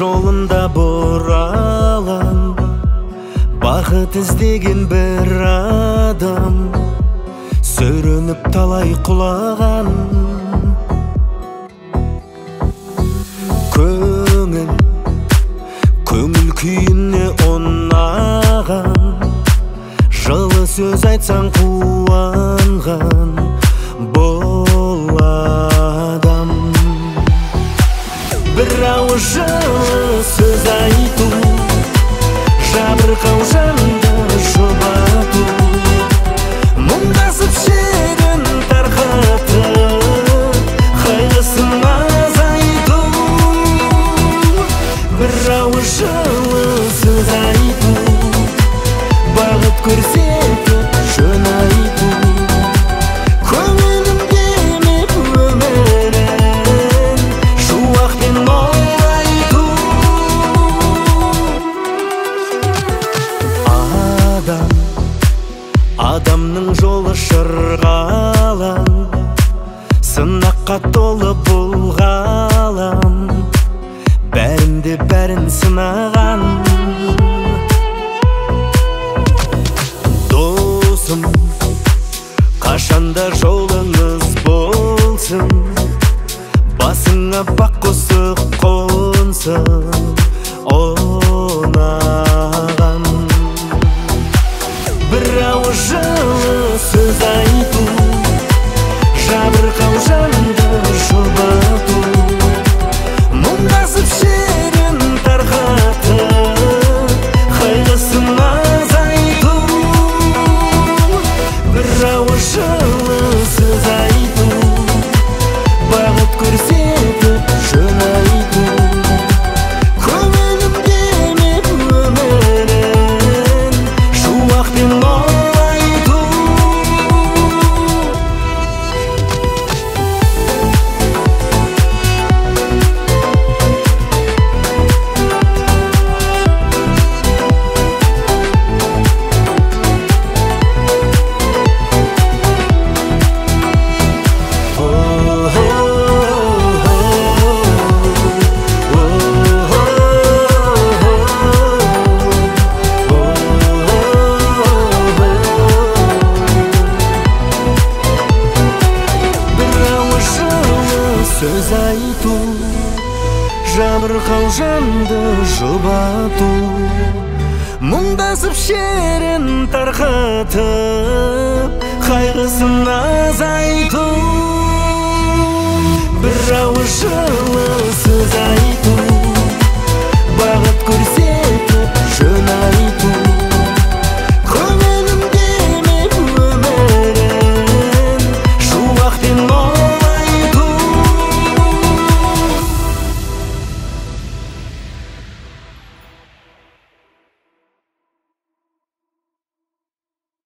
жолында бұралам, бақыт іздеген бір адам, сүрініп талай құлаған. Көңіл күйіне ұнаған, жылы сөз айтсаң қуанған бұл адам. Бір ауыз жылы сөз айту, жабырқау жанды жұбату, мұңдасып шерін тарқатып, қайғысын азайту. Бір ауыз жылы сөз айту, бағыт көрсетіп жөн айту, көңілім демеп өмірін шуақпен молайту. Адамның жолы шырғалаң, сынаққа толы бұл ғалам, бәрінде бәрін сынаған. Досым, қашанда жолыңыз болсын, басыңа бақ құсы қонсын оңаған. Бір ауыз жылы сөз айту, жабырқау жанды жұбату, мұңдасып шерін тарқатып, қайғысын азайту. Бір ауыз жылы сөз айту, бағыт көрсетіп жөн айту, көңілім демеп өмірін шуақпен молайту. Сөз айту, жабырқау жанды жұбату, мұңдасып шерін тарқатып, қайғысын азайту. Бір ауыз жылы сөз айту,